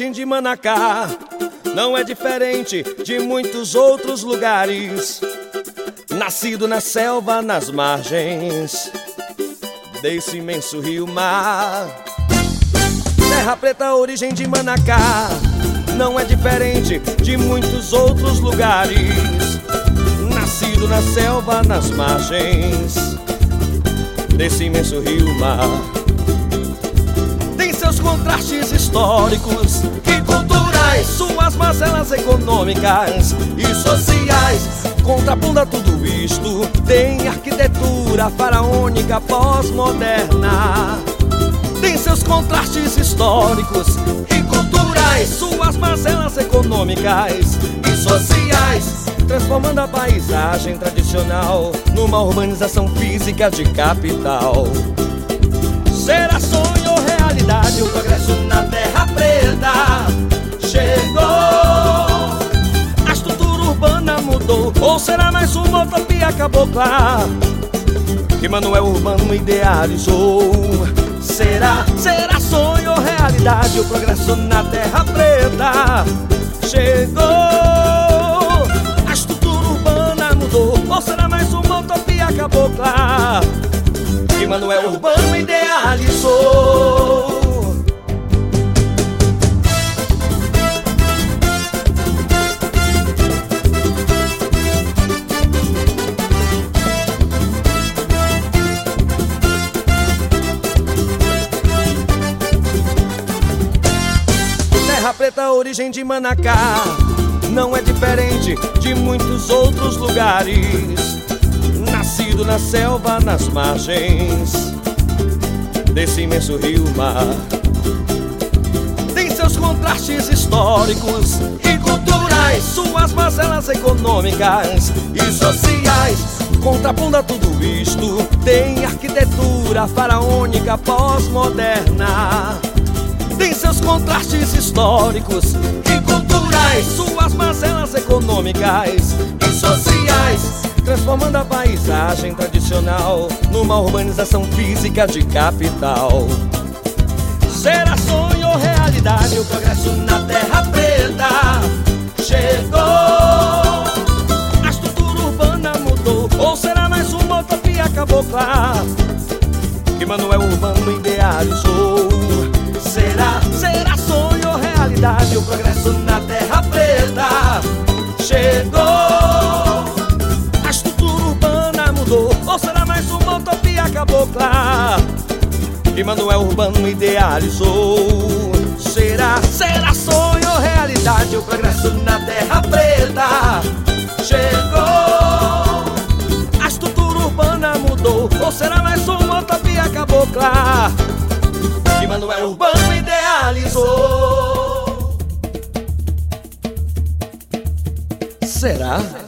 origem de Manacá não é diferente de muitos outros lugares. Nascido na selva, nas margens desse imenso rio-mar. Terra Preta, origem de Manacá, não é diferente de muitos outros lugares. Nascido na selva, nas margens desse imenso rio-mar. Tem seus contrastes históricos e culturais, suas mazelas econômicas e sociais. Contrapondo a tudo isto, tem arquitetura faraônica pós-moderna. Tem seus contrastes históricos e culturais, suas mazelas econômicas e sociais, transformando a paisagem tradicional numa urbanização física de capital. Será sonho ou realidade o progresso na Terra Preta? Chegou, a estrutura urbana mudou, ou será mais uma utopia cabocla que Manuel Urbano idealizou? Será sonho ou realidade o progresso na Terra Preta? Chegou, a estrutura urbana mudou, ou será mais uma utopia cabocla que Manuel Urbano idealizou? Terra Preta, origem de Manacá, não é diferente de muitos outros lugares. Nascido na selva, nas margens desse imenso rio-mar. Tem seus contrastes históricos e culturais, suas mazelas econômicas e sociais. Contrapondo a tudo isto, tem arquitetura faraônica pós-moderna. Tem seus contrastes históricos e culturais, suas mazelas econômicas e sociais, transformando a paisagem tradicional numa urbanização física de capital. Será sonho ou realidade o progresso na Terra Preta? Chegou, a estrutura urbana mudou, ou será mais uma utopia cabocla que Manuel Urbano idealizou? Será sonho ou realidade o progresso na Terra Preta? Chegou, a estrutura urbana mudou, ou será mais uma utopia cabocla que Manuel Urbano idealizou? Será sonho ou realidade o progresso na Terra Preta? Chegou, a estrutura urbana mudou, ou será mais uma utopia cabocla que Manuel Urbano idealizou? Será?